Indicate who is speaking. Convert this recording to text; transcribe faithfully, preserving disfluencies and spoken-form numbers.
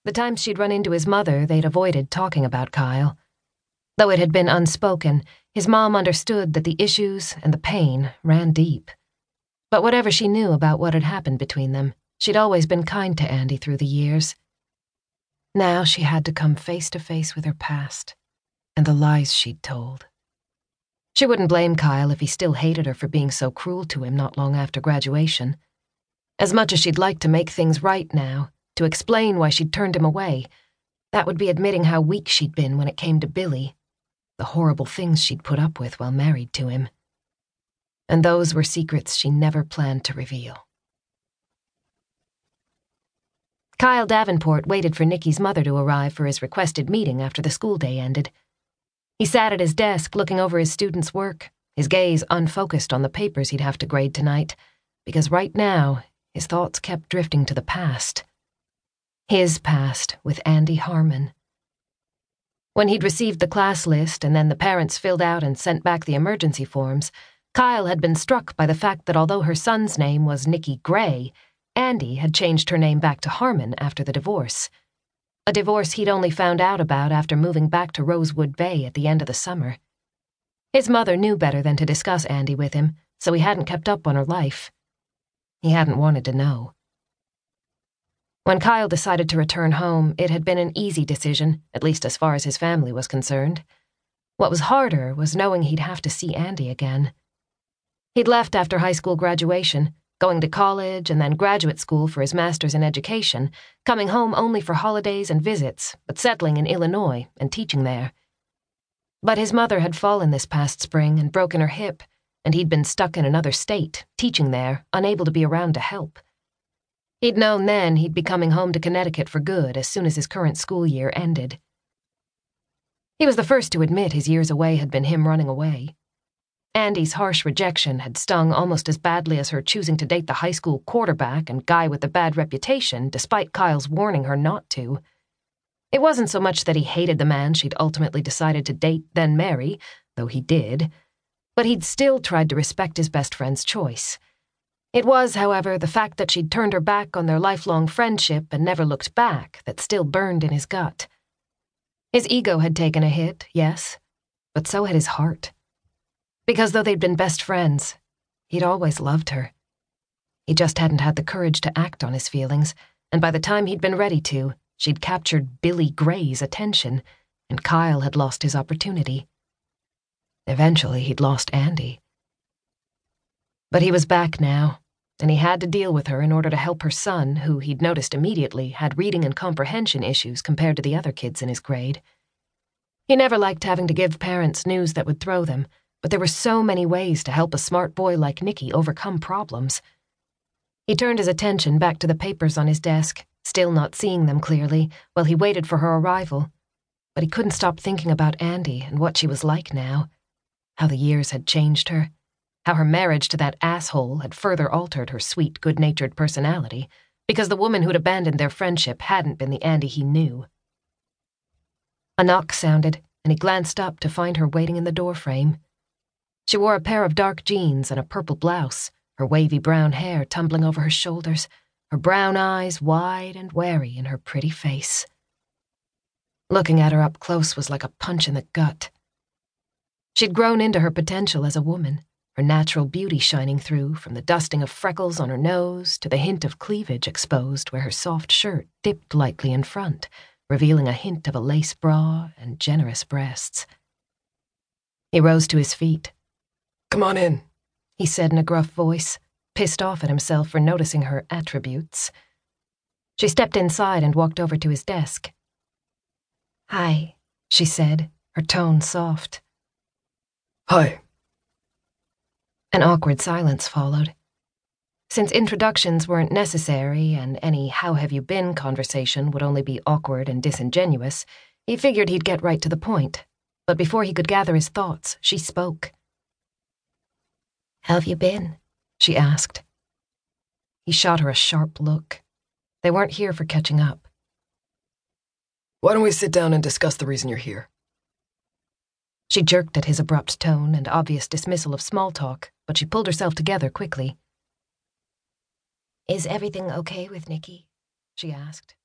Speaker 1: The times she'd run into his mother, they'd avoided talking about Kyle. Though it had been unspoken, his mom understood that the issues and the pain ran deep. But whatever she knew about what had happened between them, she'd always been kind to Andy through the years. Now she had to come face to face with her past and the lies she'd told. She wouldn't blame Kyle if he still hated her for being so cruel to him not long after graduation. As much as she'd like to make things right now, to explain why she'd turned him away, that would be admitting how weak she'd been when it came to Billy, the horrible things she'd put up with while married to him. And those were secrets she never planned to reveal. Kyle Davenport waited for Nikki's mother to arrive for his requested meeting after the school day ended. He sat at his desk looking over his students' work, his gaze unfocused on the papers he'd have to grade tonight, because right now his thoughts kept drifting to the past. His past with Andy Harmon. When he'd received the class list and then the parents filled out and sent back the emergency forms, Kyle had been struck by the fact that although her son's name was Nikki Gray, Andy had changed her name back to Harmon after the divorce. A divorce he'd only found out about after moving back to Rosewood Bay at the end of the summer. His mother knew better than to discuss Andy with him, so he hadn't kept up on her life. He hadn't wanted to know. When Kyle decided to return home, it had been an easy decision, at least as far as his family was concerned. What was harder was knowing he'd have to see Andy again. He'd left after high school graduation, going to college and then graduate school for his master's in education, coming home only for holidays and visits, but settling in Illinois and teaching there. But his mother had fallen this past spring and broken her hip, and he'd been stuck in another state, teaching there, unable to be around to help. He'd known then he'd be coming home to Connecticut for good as soon as his current school year ended. He was the first to admit his years away had been him running away. Andy's harsh rejection had stung almost as badly as her choosing to date the high school quarterback and guy with the bad reputation, despite Kyle's warning her not to. It wasn't so much that he hated the man she'd ultimately decided to date, then marry, though he did, but he'd still tried to respect his best friend's choice. It was, however, the fact that she'd turned her back on their lifelong friendship and never looked back that still burned in his gut. His ego had taken a hit, yes, but so had his heart. Because though they'd been best friends, he'd always loved her. He just hadn't had the courage to act on his feelings, and by the time he'd been ready to, she'd captured Billy Gray's attention, and Kyle had lost his opportunity. Eventually, he'd lost Andy. But he was back now, and he had to deal with her in order to help her son, who he'd noticed immediately had reading and comprehension issues compared to the other kids in his grade. He never liked having to give parents news that would throw them, but there were so many ways to help a smart boy like Nicky overcome problems. He turned his attention back to the papers on his desk, still not seeing them clearly, while he waited for her arrival. But he couldn't stop thinking about Andy and what she was like now, how the years had changed her, how her marriage to that asshole had further altered her sweet, good-natured personality, because the woman who'd abandoned their friendship hadn't been the Andy he knew. A knock sounded, and he glanced up to find her waiting in the doorframe. She wore a pair of dark jeans and a purple blouse, her wavy brown hair tumbling over her shoulders, her brown eyes wide and wary in her pretty face. Looking at her up close was like a punch in the gut. She'd grown into her potential as a woman, her natural beauty shining through from the dusting of freckles on her nose to the hint of cleavage exposed where her soft shirt dipped lightly in front, revealing a hint of a lace bra and generous breasts. He rose to his feet. "Come on in," he said in a gruff voice, pissed off at himself for noticing her attributes. She stepped inside and walked over to his desk. "Hi," she said, her tone soft. "Hi." An awkward silence followed. Since introductions weren't necessary and any "how have you been" conversation would only be awkward and disingenuous, he figured he'd get right to the point. But before he could gather his thoughts, she spoke. "How have you been?" she asked. He shot her a sharp look. They weren't here for catching up. "Why don't we sit down and discuss the reason you're here?" She jerked at his abrupt tone and obvious dismissal of small talk, but she pulled herself together quickly. "Is everything okay with Nicky?" she asked.